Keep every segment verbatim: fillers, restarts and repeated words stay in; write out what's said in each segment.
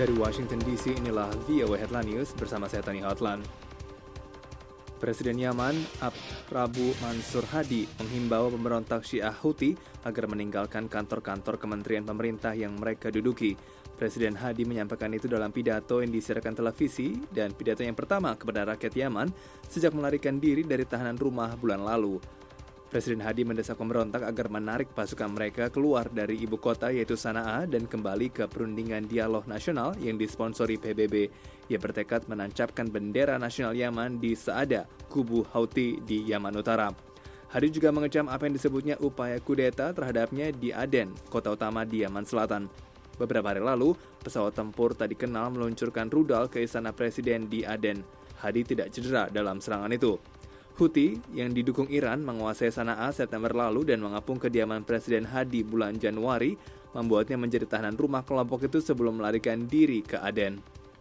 Dari Washington D C, inilah V O A Headline News bersama saya Tony Hotlan. Presiden Yaman, Prabu Mansur Hadi, menghimbau pemberontak Syiah Houthi agar meninggalkan kantor-kantor kementerian pemerintah yang mereka duduki. Presiden Hadi menyampaikan itu dalam pidato yang disiarkan televisi dan pidato yang pertama kepada rakyat Yaman sejak melarikan diri dari tahanan rumah bulan lalu. Presiden Hadi mendesak pemberontak agar menarik pasukan mereka keluar dari ibu kota yaitu Sanaa dan kembali ke perundingan dialog nasional yang disponsori P B B. Ia bertekad menancapkan bendera nasional Yaman di Saada, kubu Houthi di Yaman Utara. Hadi juga mengecam apa yang disebutnya upaya kudeta terhadapnya di Aden, kota utama di Yaman Selatan. Beberapa hari lalu, pesawat tempur tak dikenal meluncurkan rudal ke istana presiden di Aden. Hadi tidak cedera dalam serangan itu. Houthi yang didukung Iran menguasai Sanaa September lalu dan mengapung kediaman Presiden Hadi bulan Januari, membuatnya menjadi tahanan rumah kelompok itu sebelum melarikan diri ke Aden.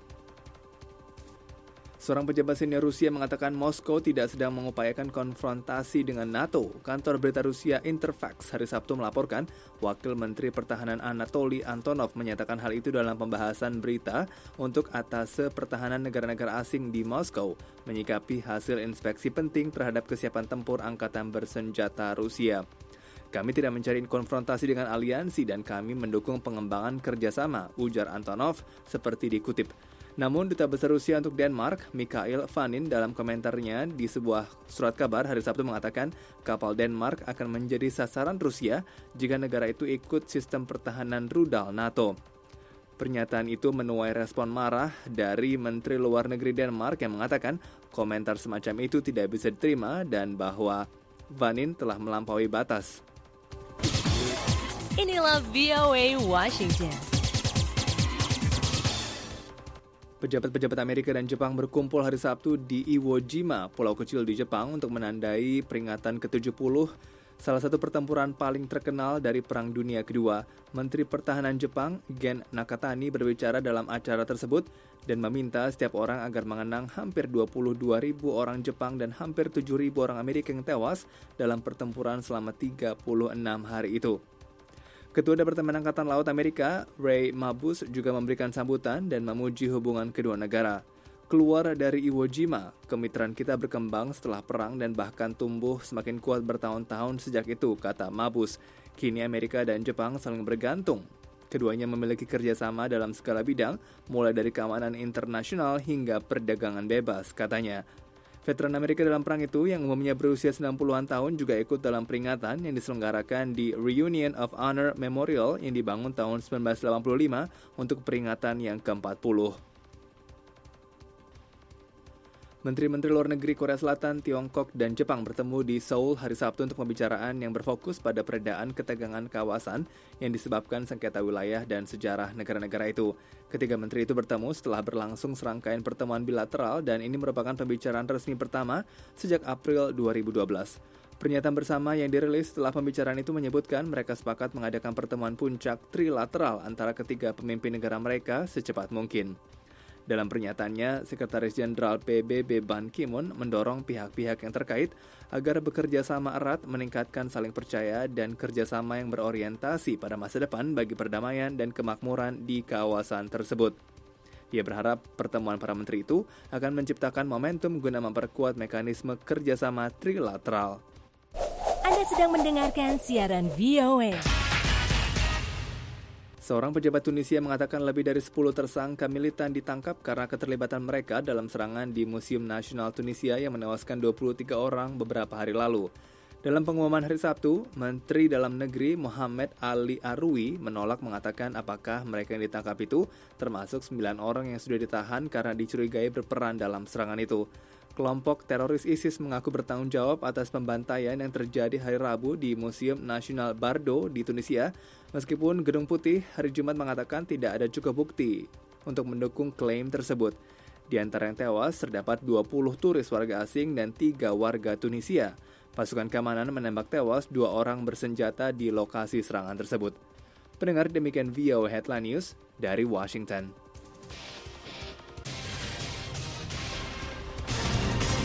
Seorang pejabat senior Rusia mengatakan Moskow tidak sedang mengupayakan konfrontasi dengan NATO. Kantor berita Rusia Interfax hari Sabtu melaporkan, Wakil Menteri Pertahanan Anatoly Antonov menyatakan hal itu dalam pembahasan berita untuk atase pertahanan negara-negara asing di Moskow, menyikapi hasil inspeksi penting terhadap kesiapan tempur angkatan bersenjata Rusia. Kami tidak mencari konfrontasi dengan aliansi dan kami mendukung pengembangan kerjasama, ujar Antonov seperti dikutip. Namun, Duta Besar Rusia untuk Denmark, Mikhail Vanin, dalam komentarnya di sebuah surat kabar hari Sabtu mengatakan kapal Denmark akan menjadi sasaran Rusia jika negara itu ikut sistem pertahanan rudal NATO. Pernyataan itu menuai respon marah dari Menteri Luar Negeri Denmark yang mengatakan komentar semacam itu tidak bisa diterima dan bahwa Vanin telah melampaui batas. Inilah V O A Washington. Pejabat-pejabat Amerika dan Jepang berkumpul hari Sabtu di Iwo Jima, pulau kecil di Jepang, untuk menandai peringatan ke tujuh puluh, salah satu pertempuran paling terkenal dari Perang Dunia Kedua. Menteri Pertahanan Jepang, Gen Nakatani, berbicara dalam acara tersebut dan meminta setiap orang agar mengenang hampir dua puluh dua ribu orang Jepang dan hampir tujuh ribu orang Amerika yang tewas dalam pertempuran selama tiga puluh enam hari itu. Ketua Departemen Angkatan Laut Amerika, Ray Mabus, juga memberikan sambutan dan memuji hubungan kedua negara. Keluar dari Iwo Jima, kemitraan kita berkembang setelah perang dan bahkan tumbuh semakin kuat bertahun-tahun sejak itu, kata Mabus. Kini Amerika dan Jepang saling bergantung. Keduanya memiliki kerjasama dalam segala bidang, mulai dari keamanan internasional hingga perdagangan bebas, katanya. Veteran Amerika dalam perang itu yang umumnya berusia sembilan puluhan tahun juga ikut dalam peringatan yang diselenggarakan di Reunion of Honor Memorial yang dibangun tahun sembilan belas delapan puluh lima untuk peringatan yang ke empat puluh. Menteri-menteri luar negeri Korea Selatan, Tiongkok, dan Jepang bertemu di Seoul hari Sabtu untuk pembicaraan yang berfokus pada peredaan ketegangan kawasan yang disebabkan sengketa wilayah dan sejarah negara-negara itu. Ketiga menteri itu bertemu setelah berlangsung serangkaian pertemuan bilateral dan ini merupakan pembicaraan resmi pertama sejak April dua ribu dua belas. Pernyataan bersama yang dirilis setelah pembicaraan itu menyebutkan mereka sepakat mengadakan pertemuan puncak trilateral antara ketiga pemimpin negara mereka secepat mungkin. Dalam pernyataannya, Sekretaris Jenderal P B B Ban Ki-moon mendorong pihak-pihak yang terkait agar bekerja sama erat, meningkatkan saling percaya dan kerjasama yang berorientasi pada masa depan bagi perdamaian dan kemakmuran di kawasan tersebut. Ia berharap pertemuan para menteri itu akan menciptakan momentum guna memperkuat mekanisme kerjasama trilateral. Anda sedang mendengarkan siaran V O A. Seorang pejabat Tunisia mengatakan lebih dari sepuluh tersangka militan ditangkap karena keterlibatan mereka dalam serangan di Museum Nasional Tunisia yang menewaskan dua puluh tiga orang beberapa hari lalu. Dalam pengumuman hari Sabtu, Menteri Dalam Negeri Mohamed Ali Arui menolak mengatakan apakah mereka yang ditangkap itu termasuk sembilan orang yang sudah ditahan karena dicurigai berperan dalam serangan itu. Kelompok teroris ISIS mengaku bertanggung jawab atas pembantaian yang terjadi hari Rabu di Museum Nasional Bardo di Tunisia, meskipun Gedung Putih hari Jumat mengatakan tidak ada cukup bukti untuk mendukung klaim tersebut. Di antara yang tewas, terdapat dua puluh turis warga asing dan tiga warga Tunisia. Pasukan keamanan menembak tewas dua orang bersenjata di lokasi serangan tersebut. Pendengar, demikian V O A Headline News dari Washington.